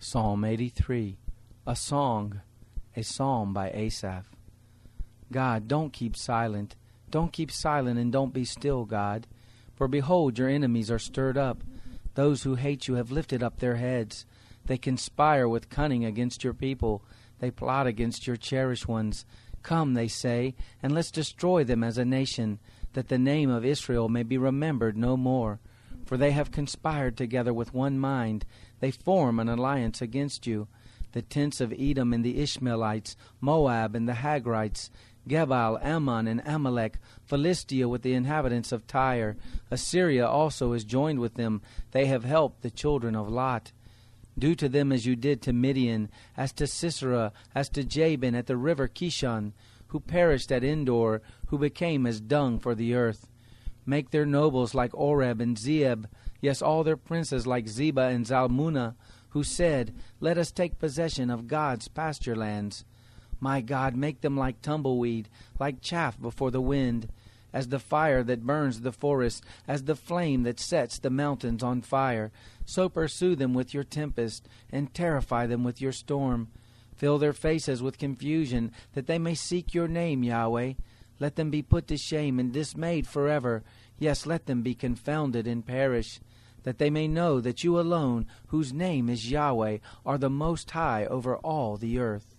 Psalm 83, a song, a psalm by Asaph. God, don't keep silent. Don't keep silent and don't be still, God. For behold, your enemies are stirred up. Those who hate you have lifted up their heads. They conspire with cunning against your people. They plot against your cherished ones. Come, they say, and let's destroy them as a nation, that the name of Israel may be remembered no more. For they have conspired together with one mind. They form an alliance against you. The tents of Edom and the Ishmaelites, Moab and the Hagrites, Gebal, Ammon, and Amalek, Philistia with the inhabitants of Tyre. Assyria also is joined with them. They have helped the children of Lot. Do to them as you did to Midian, as to Sisera, as to Jabin at the river Kishon, who perished at Endor, who became as dung for the earth. Make their nobles like Oreb and Zeeb, yes, all their princes like Zeba and Zalmunna, who said, Let us take possession of God's pasture lands. My God, make them like tumbleweed, like chaff before the wind, as the fire that burns the forest, as the flame that sets the mountains on fire. So pursue them with your tempest, and terrify them with your storm. Fill their faces with confusion, that they may seek your name, Yahweh. Let them be put to shame and dismayed forever. Yes, let them be confounded and perish, that they may know that you alone, whose name is Yahweh, are the Most High over all the earth.